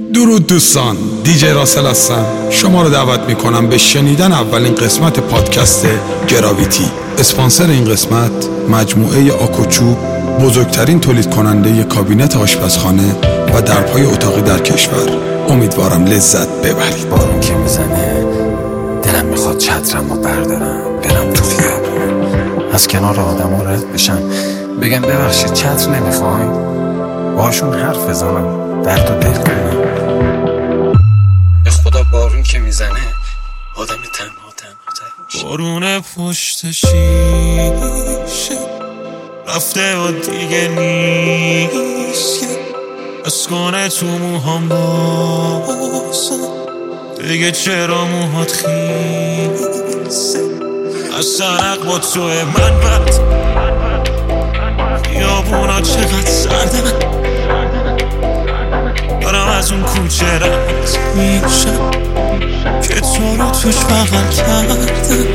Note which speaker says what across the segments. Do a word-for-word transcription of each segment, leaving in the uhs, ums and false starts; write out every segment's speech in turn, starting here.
Speaker 1: درود دوستان، دیجی راسل هستم. شما رو دعوت میکنم به شنیدن اولین قسمت پادکست گراویتی. اسپانسر این قسمت مجموعه آکوچوب، بزرگترین تولید کننده کابینت آشپزخانه و درپای اتاقی در کشور. امیدوارم لذت ببرید.
Speaker 2: بارون که میزنه دلم میخواد چترم رو بردارم برم تو خیابون، از کنار آدم ها رد بشم، بگم ببخشید چتر نمیخواین، باشون حرف بزنم، درد و دل کنم. به خدا بارون که میزنه آدم تنها تنها تر میشه.
Speaker 3: بارون پشت شیشه رفته و دیگه نیست، از کنه تو موهام باسم، دیگه چرا موهات خیسه، از سرق با توی من بد، خیابونا چقدر سرده، دارم از اون کوچه رد میشم که تو رو توش بغل کردم.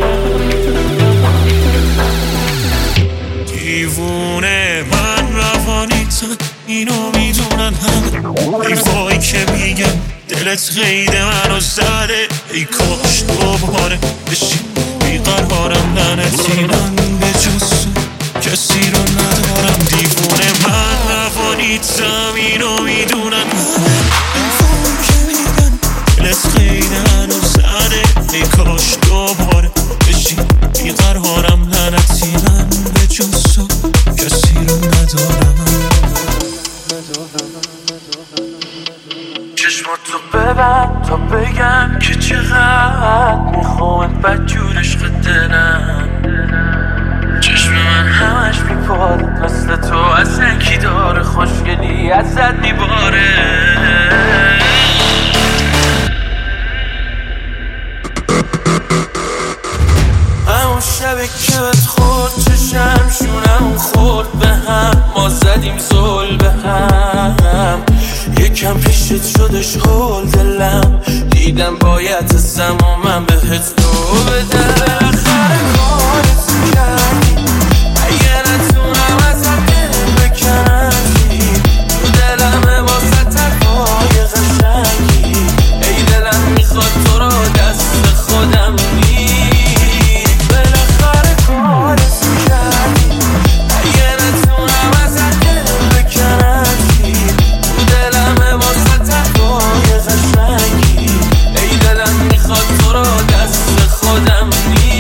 Speaker 3: دیوونه من روانیتن، اینو میدونن همه، حیفایی که میگم دلت قید منو زده، ای کاش دوباره بشی بیقرارم، لعنتی من به جز کسی رو ندارم. دیوونه من روانیتم، اینو میدونن حیفایی که میگن دلت قید منو زده، ای کاش دوباره بشی بیقرارم، لعنتی من به جز کسی رو ندارم.
Speaker 4: چشماتو ببند تا بگم که چقدر میخوامت بدجور عشق دلم، چشم من همش میپاده مثل تو، از یکی داره خوشگلی ازت میباره. همون شبه که بهت خورد چشم شونم خورد به هم، ما زدیم زل به هم، یکم پیشت شدش هول دلم، دیدم باید ازم و من بهت دو بدم. بالاخره کارتو کردی، اگه نتونم ازت دل بکنم چی، تو دلمه واسه ترهای قشنگی، ای دلم میخواد تو رو دست خودم نی. بالاخره کارتو کردی، اگه نتونم ازت دل بکنم چی، تو دلمه واسه ترهای قشنگی، ای دلم میخواد تو رو دست خودم نی.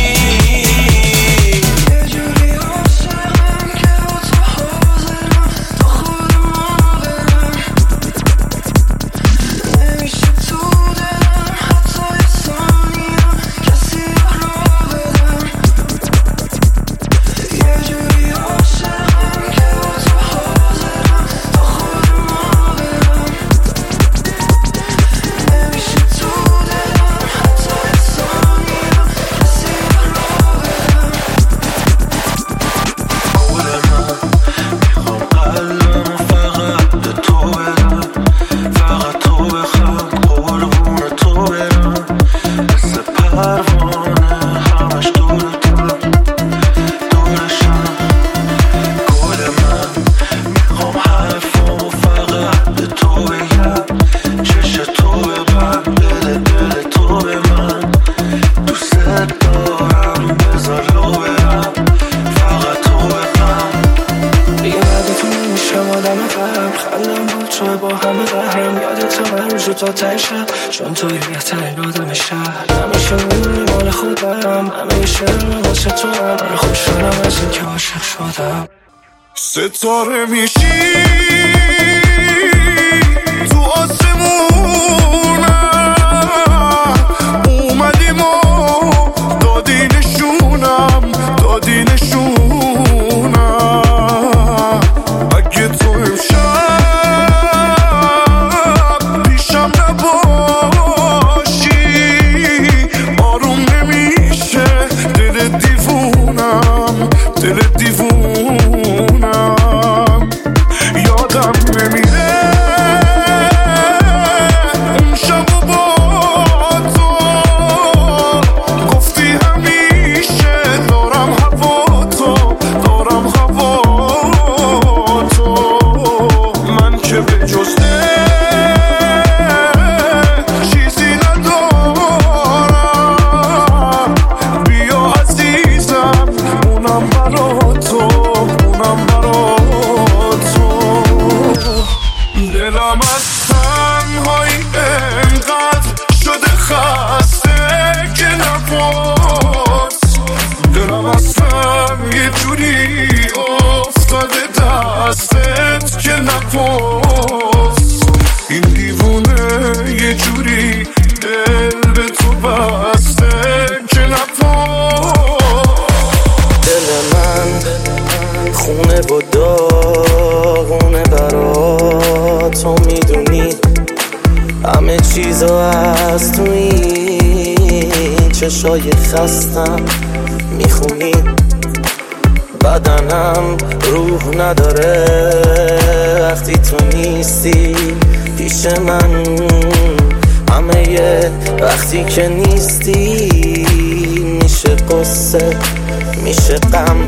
Speaker 4: چون توی بهترین آدم شهر، همیشه میدونی مال خودم، همیشه واسه تو هم، من خوشحالم از این که عاشق شدم.
Speaker 5: ستاره میشی تو آسمونم، اومدیم و دادی نشونم، دادی نشونم. اگه تو امشب پیشم نباشی آروم نمیشه دل دیوونم، دل دیوونم. یادم دلم از تنهایی انقدر شده خسته که نفس دلم اصلا یه جوری افتاده دستت که نفس این دیوونه یه جوری دل به تو بسته که نفس
Speaker 4: دل من خونه و داغونه برا تو میدونی همه چیزو از تو این چشای خستم میخونی بدنم روح نداره وقتی تو نیستی پیش من همه یه وقتی که نیستی میشه قصه میشه غم.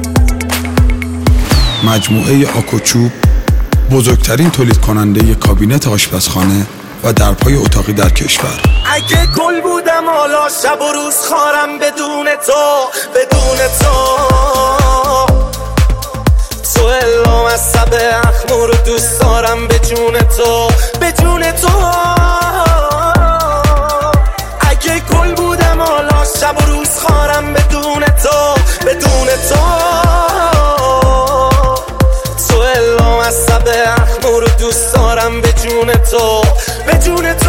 Speaker 1: مجموعه آکوچوب بزرگترین تولید کننده کابینت آشپزخانه و درپای اتاقی در کشور.
Speaker 4: اگه گل بودم حالا شب و روز خارم بدون تو بدون تو تو الام از سب اخمو رو دوست دارم به جون تو به جون تو اگه گل بودم حالا شب و روز خارم بدون تو بدون تو تو الام از سب اخمو رو دوست دارم به جون تو به جون تو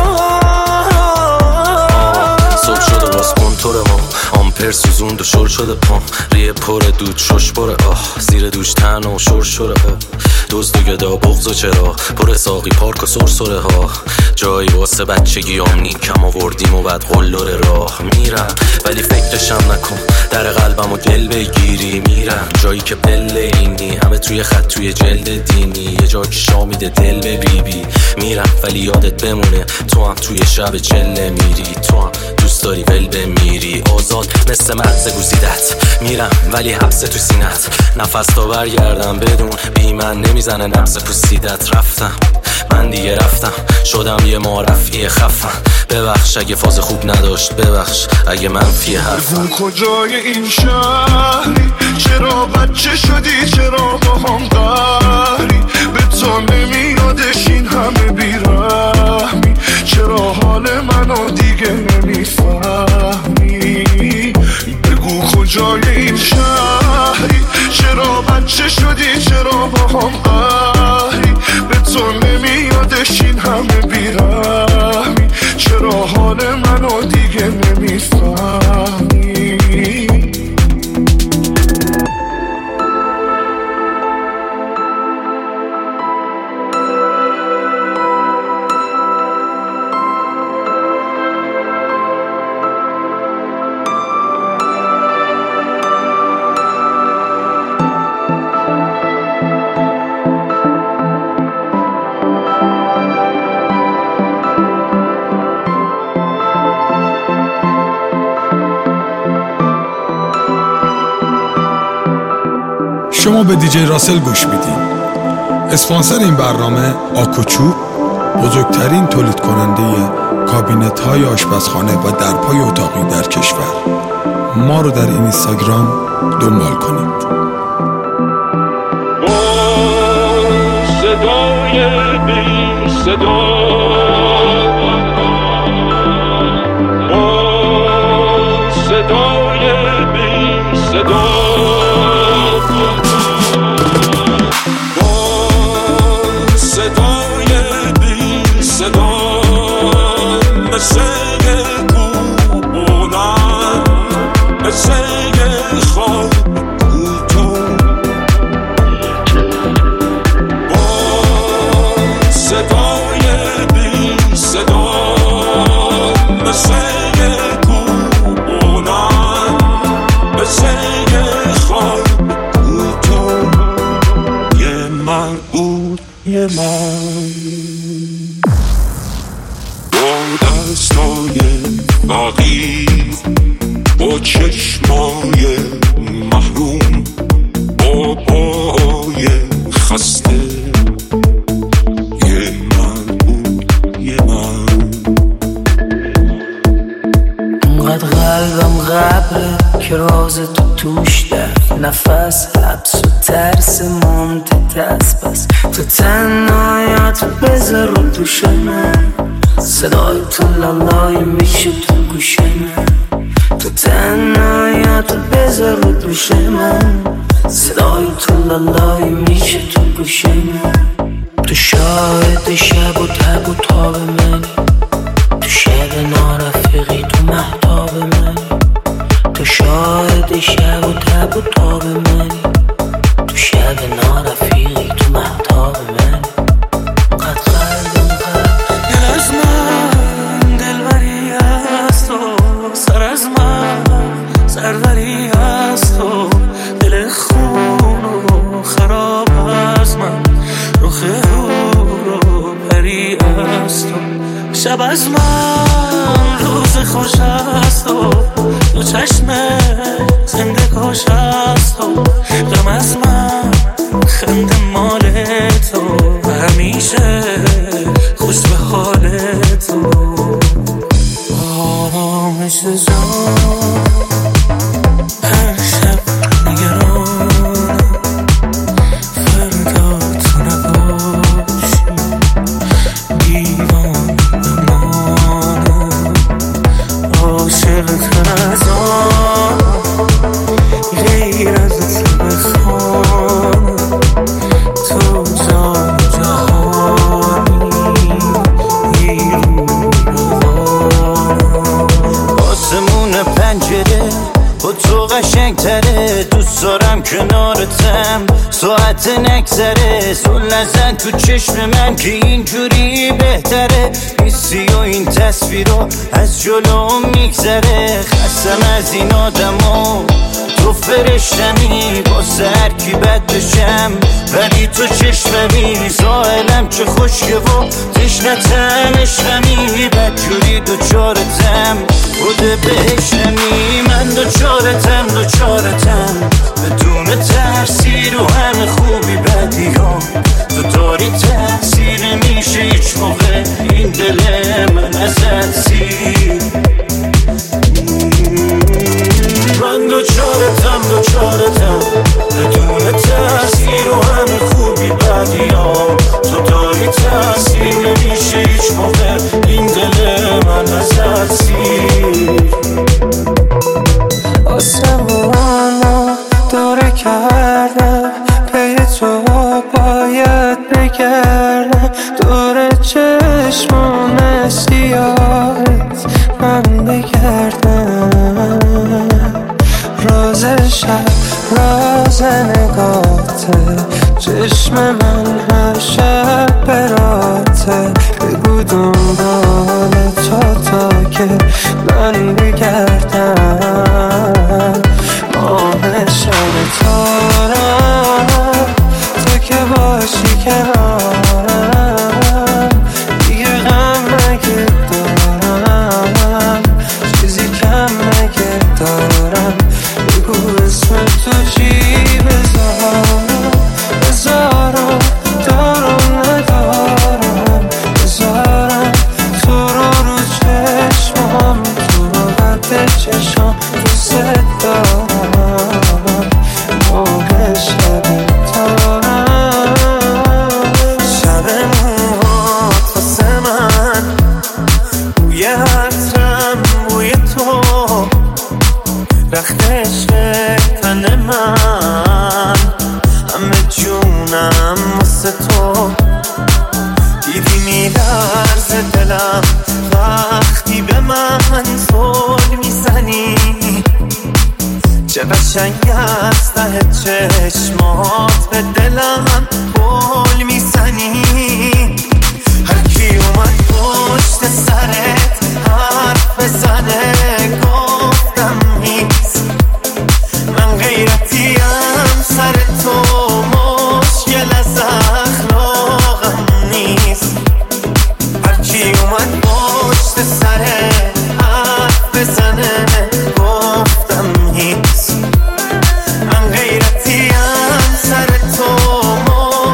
Speaker 6: صبح شده باز کنتور ما آمپر سوزوند و شل شده پام ریه پر دود شش بره آه زیر دوش تن و شور شوره آه دزد و گدا بغض و چرا پر ساقی پارک و سرسره ها جایی واسه بچگی آمنی کم آوردیم و بعد قلدر راه میرم ولی فکرشم نکن در قلبم و دل بگیری میرم جایی که بله اینی همه توی خط توی جلد دینی یه جا که شامیده دل به بی بی میرم ولی یادت بمونه تو هم توی شب جله میری تو هم دوست داری ول بمیری آزاد مثل مغز گوزیدت میرم ولی حبس تو سینت نفس تا برگردم بدون بی من نمیزنه نفس پوسیدت رفتم من دیگه رفتم شدم یه معرفی خفم ببخش اگه فاز خوب نداشت ببخش اگه منفی حرفم
Speaker 5: کجای این شهری چرا بچه شدی چرا با هم قهری به تو نمیادش این همه بیرحمی چرا حال منو دیگه نمیفهمی بگو کجای این شهری چرا بچه شدی چرا با هم قهری به تو نمیادش این همه بیرحمی چرا حال منو دیگه نمیفهمی
Speaker 1: شما به دیجی راسل گوش میدین. اسپانسر این برنامه آکوچوب بزرگترین تولید کننده کابینت های آشپزخانه و درپای اتاقی در کشور. ما رو در اینستاگرام دنبال کنید.
Speaker 3: با صدای بی صدا با صدای بی صدا یه من با دستای باقی با چشمای محروم با پای خسته یه من بود یه من
Speaker 7: انقدر قلبم قبله که راز تو توش دفت
Speaker 4: نفس حبس و ترس ممتد است. پس تو تنهایت بذار رو دوش من، صدای تو لالای میشه تو گوش من. تو تنهایت بذار رو دوش من، صدای تو لالای میشه تو گوش من. تو شاهد شب و تب و تاب منی، تو شب نارفیقی تو مهتاب منی. تو شاهد شب و تب و تاب منی، تو شب نارفیقی تو مهتاب منی. قد قلبم قلب
Speaker 3: دل از من دلبری است و سر از من سروری است و دل خون و خراب از من رخ هور و پری است و شب از من روز خوش است و دو چشم زنده کش است و غم از من خنده مال تو و همیشه خوش به حال تو. آرامش جان هر شب نگرانم فردا تو نباشی، دیوان بمانم عاشق تر از آن غیر از تو بخوانم. تو جان جهانی ایرون روانم.
Speaker 7: آسمون پنجره با تو قشنگ تره، دوست دارم کنارتم ساعت نگذره. زل نزن تو چشم من که اینجوری بهتره، نیستی و این تصویرو از جلو میگذره. خستم از این آدما تو فرشتمی، واسه هر کی بد بشم ولی تو چشممی. ساحلم چه خشکه و تشنتم عشقمی، بدجوری دوچارتم بوده بهش نمی. من دوچارتم دوچارتم بدون تأثیر و همه خوبی بدی ها تو داری تأثیر میشه هیچ موقع این دل من ازت سیر. من دوچارتم دوچارتم بدون تأثیر و همه خوبی بدی ها تو داری تأثیر نمیشه هیچ موقع این دل من ازت سیر.
Speaker 4: آسمانو دوره کردم پی تو باید بگردم، دور چشمون سیاهت من بگردم. راز شب راز نگاته، چشم من هر شب براته. بگو دنبال تو تا که من بگردم. ماه شب تارم تو که باشی کنارم، دیگه غم نگه دارم، چیزی کم نگه دارم. بگو اسم تو چی بذارم، بذارم دارم ندارم، بذارم تو رو رو چشمم، تو رو قد چشم دوست دارم. موقع شب تارم شب موهات واسه من، بوی عطرم بوی تو، رخت عشق تن من، همه جونم واسه تو. دیدی میلرزه دلم وقتی به من زل میزنی، چه قشنگ از ته چشمات به دلم گل میزنی. هر کی اومد پشت سرت حرف بزنه گفتم نیست، من غیرتیم سر تو مشکل از اخلاقم نیست. هر کی اومد پشت سرت حرف بزنه گفتم نیست، من غیرتیم سر تو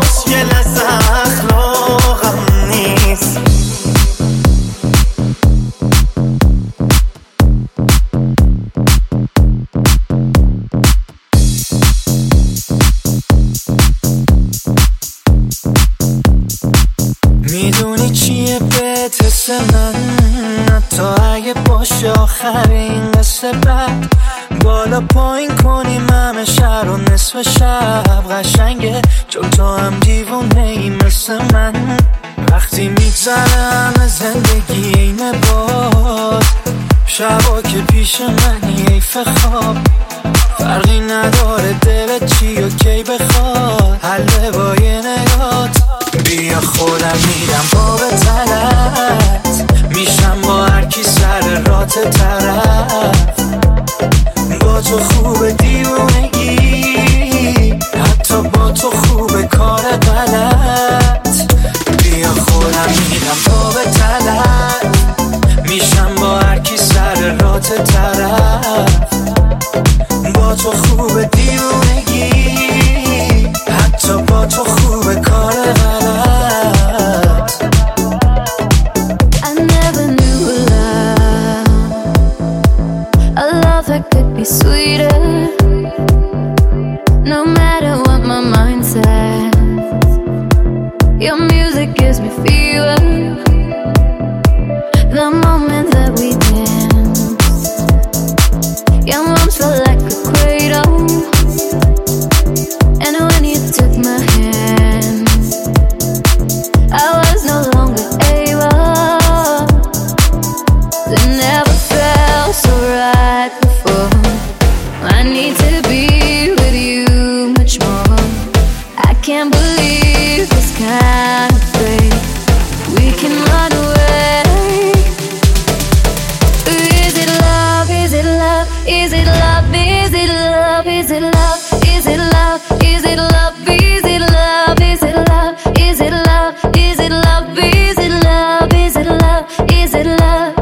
Speaker 8: میگه به تست من حتی اگه باشه آخرین قصه بعد بالا پایین کنیم همه شهر و نصف شب قشنگه چون تو هم دیوونه ای مثل من وقتی میگذره همه زندگی اینه باز شبا که پیش منی حیف خواب فرقی نداره دلت چی و کی بخواد حله با یه نگات بیا خودم میرم با به طلت میشم با هر کی سر رات طرف با تو خوب دیوونگی حتی با تو خوب کار غلط بیا خودم میرم با به طلت میشم با هر کی سر رات طرف با تو خوب دیوونگی حتی با تو خوب کار غلط
Speaker 9: I never knew love a love that could be sweeter no matter what my mind says your music gives me fever the moment that we dance your arms felt like a cradle and when you took my hand I was no longer able to never felt so right before I need to be with you much more I can't believe this kind of break we can run away is it love is it love is it love is it love is it love is it love is it love is it love is it love is it love is it love is it love is it love is it love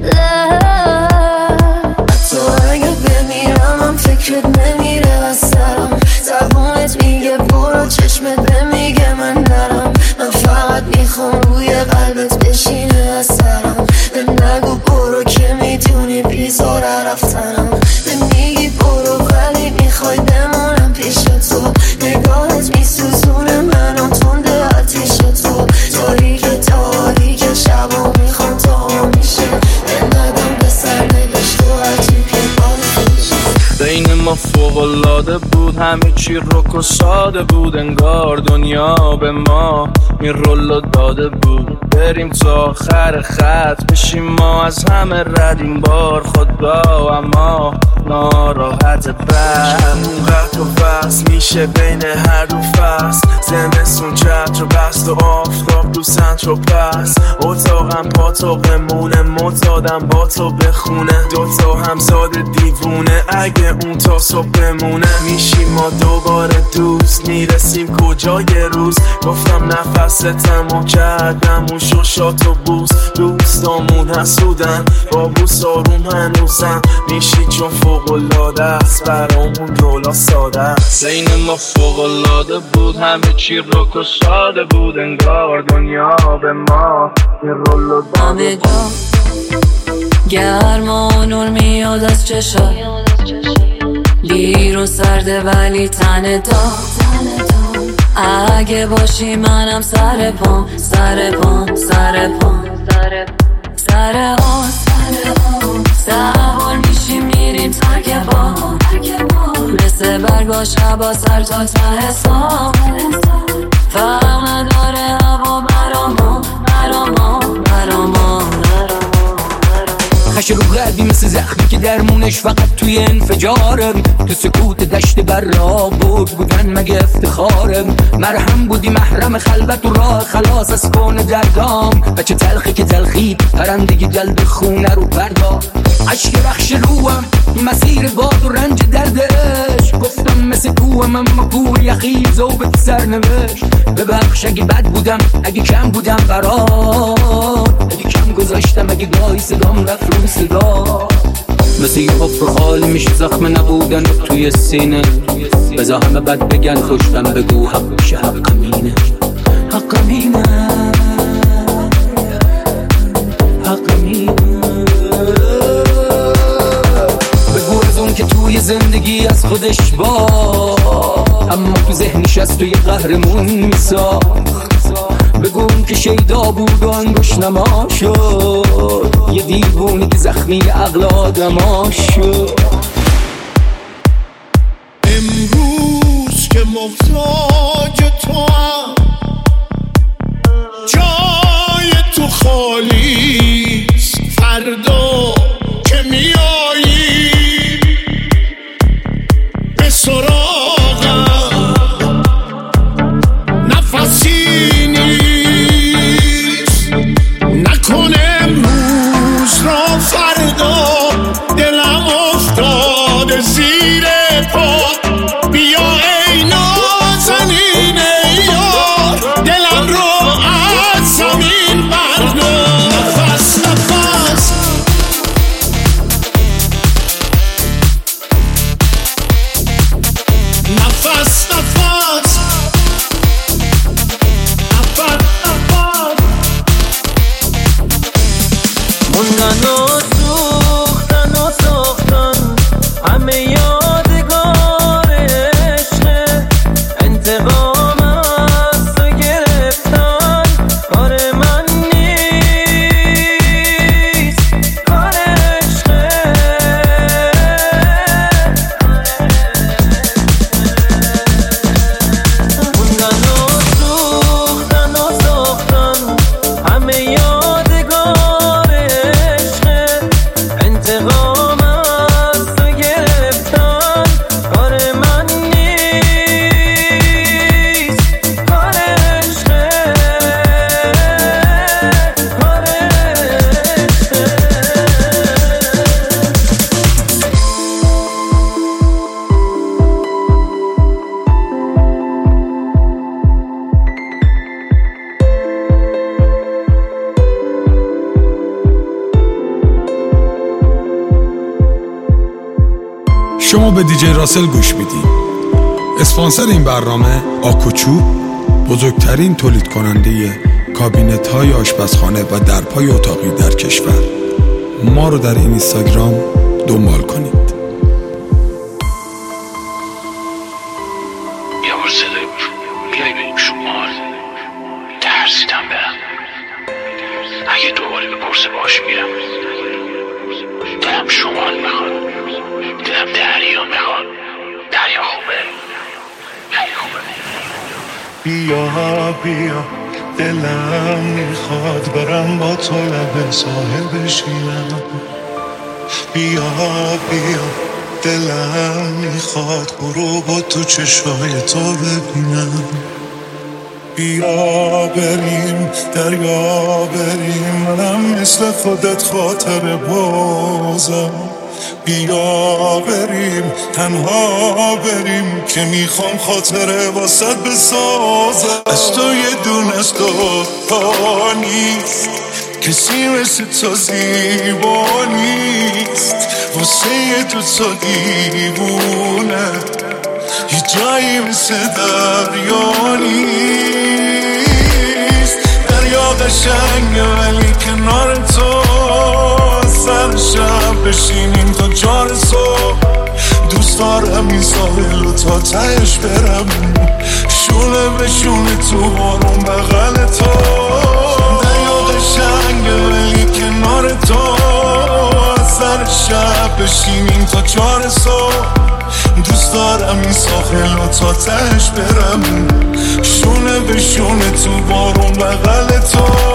Speaker 9: love تو اگه بمیرم هم فکرت نمیره از سرم زبونت میگه برو چشمت بمیگه من نرم من فقط میخوام روی قلبت بشینه از سرم به نگو برو که میدونی بیزاره رفتنم به میگی برو ولی میخوای بمونم پیش تو نگاهت میسوزونه منو تنده آتیش تو تاریک تاریک شبا میخوام تا میشه بندگم به سر نوشت و عجیب که باید
Speaker 4: بین ما فوق‌العاده بود همه چی رک و ساده بود انگار دنیا به ما این رولو داده بود بریم تا آخر خط بشیم ما از همه رد این بار خدا اما ناراحت بعد قطع و فصل میشه بین هر دو فصل زمستون چتر و بست و آفتاب تو سنتر و پس اتاقم پاتاقمونه معتادم با تو بخونه دوتا همزاد دیوونه اگه اون تا صبح بمونه میشیم ما دوباره دوست میرسیم کجا یه روز گفتم نفستم و کردم اون شوشات و بوس دوستامون حسودن با بوس آروم هنوزم میشی چون فوق‌العاده است برامون رولا ساده است بین ما فوق‌العاده بود همه چی رک و ساده بود انگار دنیا به ما یه رولو
Speaker 10: همه جا گرم و نور میاد از چشا لیر و سرده ولی تن داغ اگه باشی منم سر پام سر پام سر پام سر آن سوار میشیم میریم ترک با مثل برگا شبا سر تا ته سام فرق نداره هوا براما براما براما
Speaker 11: خش رو قلبی مثل زخمی که درمونش فقط توی انفجاره تو سکوت دشت بر را بود بودن مگه افتخاره مرهم بودی محرم خلوت و راه خلاص از کون دردام بچه تلخی که تلخید پرندگی جلد خونه رو بردا عشق رخش روم مسیر باد و رنج دردش گفتم مثل کوهم اما کوه یخیز و به سر نوشت ببخش اگه بد بودم اگه کم بودم قرار اگه کم گذاشتم اگه گاهی صدام رفت رو صدا مثل یه حفر خالی میشه زخم نبودن توی سینه بذار همه بد بگن خوشتم بگو حق میشه حق مینه حق مینه حق مینه بگو از اون که توی زندگی از خودش با اما تو ذهنش از توی قهرمون میساخت بگون که شیدا بود و انگوش نما شد، یه دیوونی که زخمی عقل آدما شد.
Speaker 5: امروز که محتاج تو هم جای تو خالیست، فردا که میایی به سراغم نفسی نیست، نکن امروز را فردا، دلم افتاده زیر پا، بیا ای نازنین یار، دلم رو از زمین بردار. نفس نفس نفس نفس نفس نفس
Speaker 8: موندن و سوختن و ساختن همه یادگار عشقه، انتقام از تو گرفتن کار من نیست، کار عشقه. موندن و سوختن و ساختن همه یادگار عشقه، انتقام از تو گرفتن کار من نیست، کار عشقه، کار عشقه.
Speaker 1: شما به دیجی راسل گوش میدید. اسپانسر این برنامه آکوچوب، بزرگترین تولید کننده کابینت های آشپزخانه و درپای اتاقی در کشور. ما رو در این اینستاگرام دنبال کنید.
Speaker 3: یه بار صدای بیایی بریم شمال، ترسیدم برم، اگه دوباره بپرسه باش میرم. دلم شمال میخواد، دلم دریا میخواد. دریا خوبه، دریا خوبه.
Speaker 5: بیا بیا دلم میخواد برم با تو لب ساحل بشینم. بیا بیا دلم میخواد غروب تو چشای تو ببینم. بیا بریم دریا بریم، منم مثل خودت خاطر بازم. بیا بریم تنها بریم که میخوام خاطره واسط بسازم. از تو یه دونه از تو ها نیست، کسی مثل تو زیبا نیست، واسه یه تو تو دیوونه، یه جایی مثل دریا نیست. دریا قشنگه ولی کنار تو سر شب بشینیم تا چار صبح. دوست دارم این ساحل و تا تهش برم، شونه به شونه تو بارون بغل تو. دریا قشنگه ولی کنار تو سر شب بشینیم تا چار صبح. دوست دارم این ساحل و تا تهش برم، شونه به شونه تو بارون بغل تو.